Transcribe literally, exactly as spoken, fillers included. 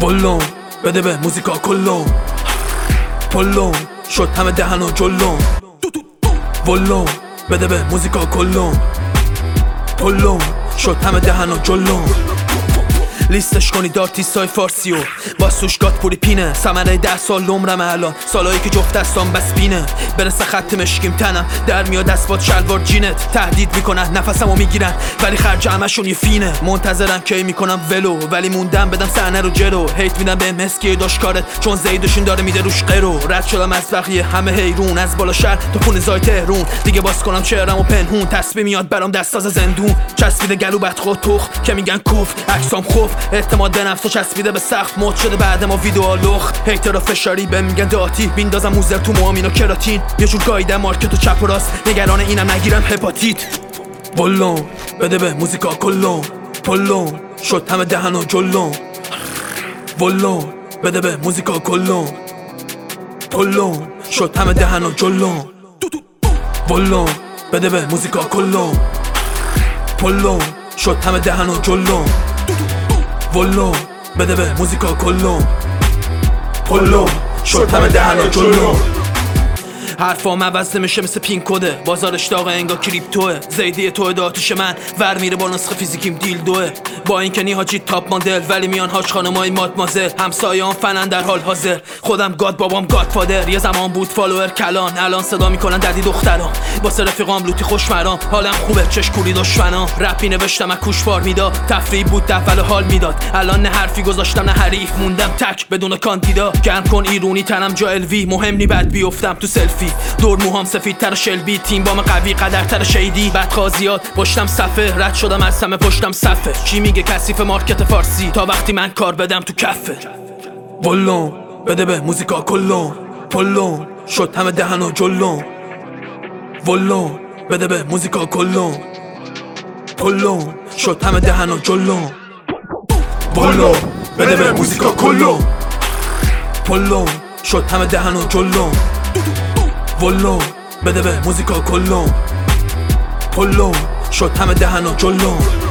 ولون بده به موزیکا کلون پلون شد همه دهن و جلون ولون بده به موزیکا کلون پلون شد همه دهن و جلون لیستش کنی دارتیستای فارسیو واسوش گات پوری پینه سمره ده سال عمرم الان سالایی که جفت دستان بس بینه برسه خط مشکیم تنم در میاد اسبات شلوار جینت تهدید میکنن نفسمو میگیرن ولی خرج همشون یه فینه منتظرن کی میکنم ولو ولی موندم بدم صحنه رو جلو هیت میدم به مسکی داش کارت چون زیدشون داره میده روش قرو رد شدم از بقیه همه حیرون از بالا شهر تا خونه زای تهرون دیگه باز کنم چهرمو پنهون تسبیح میاد برام دست از زندون چسبیده گلو بدخو تخ که میگن کوف عکسام خوف اعتماد به نفس و چسبیده به سقف مد شده بعد ما ویدیو لخ هیترا فشاری به میگن داتی بیندازم موزر تو موامین و کراتین یه جور گاییدم مارکت و چپ و راست نگران اینم نگیرم هپاتیت ولون بده به موزیکا کلون پلون شد همه دهن و جلون ولون بده به موزیکا کلون پلون شد همه دهن و جلون ولون بده به موزیکا کلون پلون شد همه دهن و جلون ولون بده به موزیکا کلون پلون شد همه دهن و جلون حرفام عوض نمیشه مثل پین کده بازارش داغه انگا کریپتوه زیدی توه داتوش من ور میره با نسخه فیزیکیم دیل دوه با این که نیهاجی تاپ مدل ولی میان هاج خانمای مادمازل همسایه‌ام فنن در حال حاضر خودم گاد بابام گاد فادر یه زمان بود فالوور کلان الان صدا میکنن ددی دخترام واسه رفیقام لوتی خوش مرام حالم خوبه چش کوری دشمنام رپی نوشتم از کوشوار میداد تفریح بود دفعه حال میداد الان نه حرفی گذاشتم نه حریف موندم تک بدون کاندیدا گرم کن ایرونی تنم جا الوی مهم نی بعد بیافتم تو سلفی دور موهام سفید تر شلبی تیم بام قوی قدر تر شیدی بدخوازیات پشتم صفه رد شدم از همه پشتم صفه چی میگه کثیف مارکت فارسی تا وقتی من کار بدم تو کفه ولون بده به موزیکا کلون پلون شد همه دهن و جلون ولون بده به موزیکا کلون پلون شد همه دهن و جلون ولون بده به موزیکا کلون پلون شد همه دهن و جلون ولون بده به موزیکا کلون پلون شد همه دهن و جلون